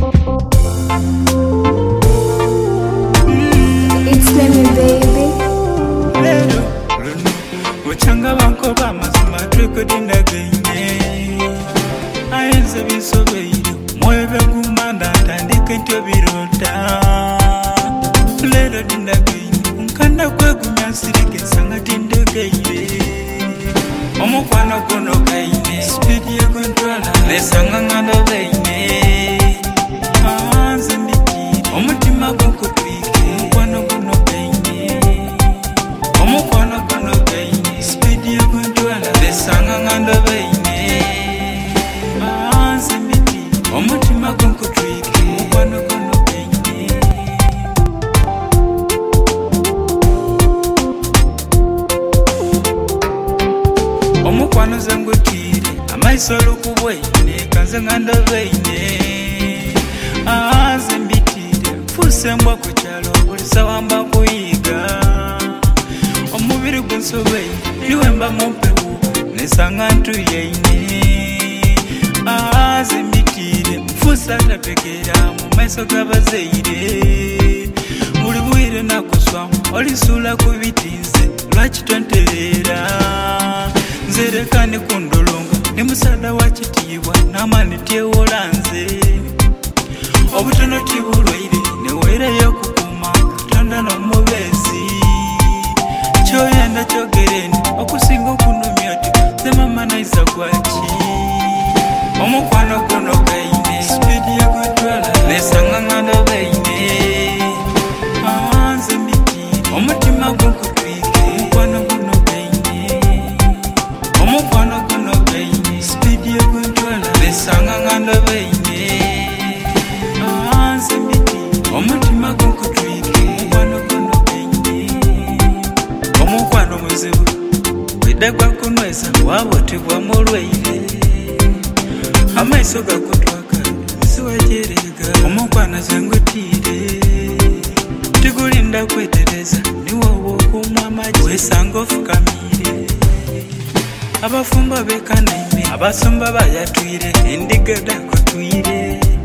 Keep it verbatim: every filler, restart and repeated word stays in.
It's me, baby. Lero, runo, uchanga wanko ba mazima triko dinda gine. Ayenze bisobeiro, mwebe gumanda tandike ntyo birota. Lero dinda gine, unkanda kwe gumyasirike sanga dinde gine. Omukwano kono gaine, speed ye controller, lesanga ngando gaine. Anze mbiti, omutima gunkutwike, mukwano kono gaine. Omukwano kono gaine, speed ye controller, lesanga ngando gaine. Anze mbiti, omutima gunkutwike, mukwano kono gaine. Omukwano zangutire, amaiso lukubwaine, kanze ngando gaine. Anze mbitire, fuse mbwa kuchalo, bulisa wamba kuyiga. Omubiri gunsobeire, niwe mba mumpewu, nesanga ntu yaine. Anze mbitire, mfusa tapekera, mu maiso gabazeire. Buli bwire nakuswamu, olisula kubitinze, lwaki tonterera. Nzerekane kundolonga, ni musada wa kitiibwa, n'amaani tyewola nze. Obutono tibulwaire, neweereyo kukuuma, Katonda n'omubeezi. Kyoyenda kyogereni, okusinga okunumya oti, nze mama naisa gwaki. Omukwano guno gaine, speed ye gutwala, nesanga ngando gaine. Anze mbiti, omutima gunkutwike, omukwano guno gaine. Omukwano guno gaine, speed ye gutwala, nesanga ngando gaine. Anze mbiti, omutima gunkutwike, omukwano guno gaine. Omukwano muzibu, bwedda gwakunyweza, wabotebwa mulwaire. Amaiso gakutwaka, siwajerega, omukwano zengutire. Tigulinda kwetereza, niwowo okumwa amagi, wesanga ofukamire. Abafumba bekanaime, abasumba bayatwire, endiga dakutwire.